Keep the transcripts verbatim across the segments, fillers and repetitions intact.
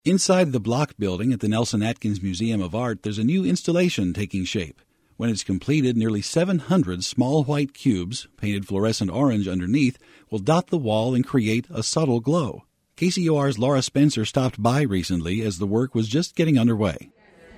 Inside the Block building at the Nelson Atkins Museum of Art, there's a new installation taking shape. When it's completed, nearly seven hundred small white cubes, painted fluorescent orange underneath, will dot the wall and create a subtle glow. K C O R's Laura Spencer stopped by recently as the work was just getting underway.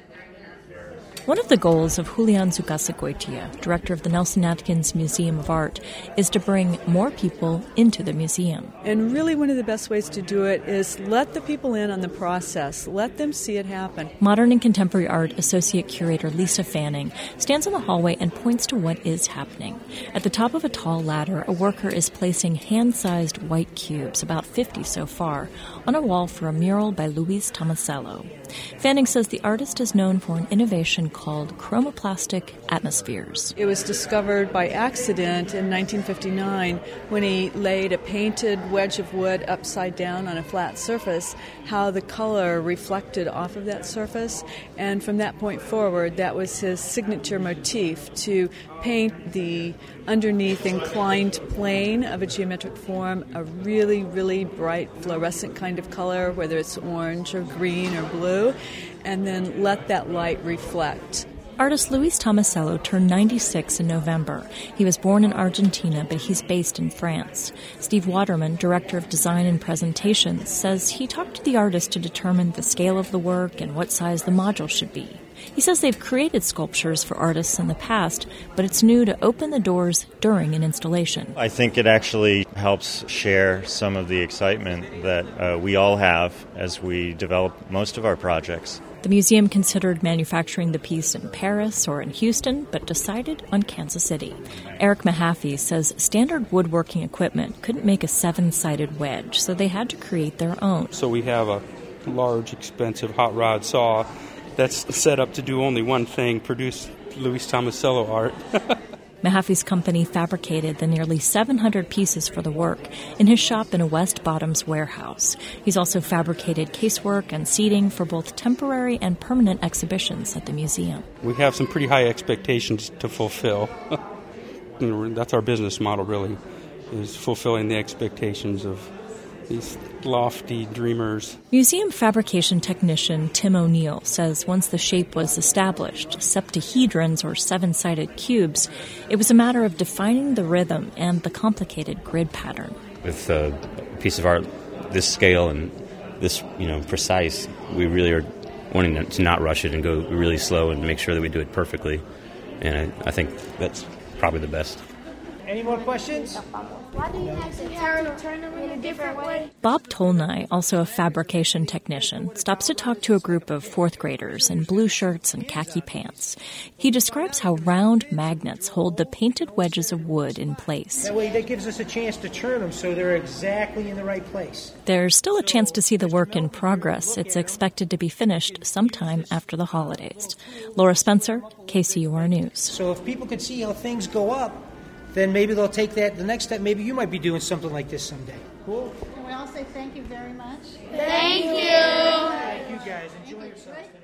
One of the goals of Julian Zucasa-Goitia, director of the Nelson Atkins Museum of Art, is to bring more people into the museum. And really one of the best ways to do it is let the people in on the process. Let them see it happen. Modern and Contemporary Art Associate Curator Lisa Fanning stands in the hallway and points to what is happening. At the top of a tall ladder, a worker is placing hand-sized white cubes, about fifty so far, on a wall for a mural by Luis Tomasello. Fanning says the artist is known for an innovation called chromoplastic atmospheres. It was discovered by accident in nineteen fifty-nine when he laid a painted wedge of wood upside down on a flat surface, how the color reflected off of that surface. And from that point forward, that was his signature motif, to paint the underneath inclined plane of a geometric form a really, really bright fluorescent kind of color, whether it's orange or green or blue, and then let that light reflect. Artist Luis Tomasello turned ninety-six in November. He was born in Argentina, but he's based in France. Steve Waterman, director of design and presentations, says he talked to the artist to determine the scale of the work and what size the module should be. He says they've created sculptures for artists in the past, but it's new to open the doors during an installation. I think it actually helps share some of the excitement that uh, we all have as we develop most of our projects. The museum considered manufacturing the piece in Paris or in Houston, but decided on Kansas City. Eric Mahaffey says standard woodworking equipment couldn't make a seven-sided wedge, so they had to create their own. So we have a large, expensive hot rod saw that's set up to do only one thing, produce Luis Tomasello art. Mahaffey's company fabricated the nearly seven hundred pieces for the work in his shop in a West Bottoms warehouse. He's also fabricated casework and seating for both temporary and permanent exhibitions at the museum. We have some pretty high expectations to fulfill. That's our business model, really, is fulfilling the expectations of these lofty dreamers. Museum fabrication technician Tim O'Neill says once the shape was established, septahedrons or seven-sided cubes, it was a matter of defining the rhythm and the complicated grid pattern. With a piece of art this scale and this, you know, precise, we really are wanting to not rush it and go really slow and make sure that we do it perfectly. And I, I think that's probably the best. Any more questions? Why do you have to turn, turn them in a different way? Bob Tolnai, also a fabrication technician, stops to talk to a group of fourth graders in blue shirts and khaki pants. He describes how round magnets hold the painted wedges of wood in place. That way that gives us a chance to turn them so they're exactly in the right place. There's still a chance to see the work in progress. It's expected to be finished sometime after the holidays. Laura Spencer, K C O R News. So if people could see how things go up, then maybe they'll take that the next step. Maybe you might be doing something like this someday. Cool. Can we all say thank you very much? Thank you. Thank you, guys. Enjoy yourselves.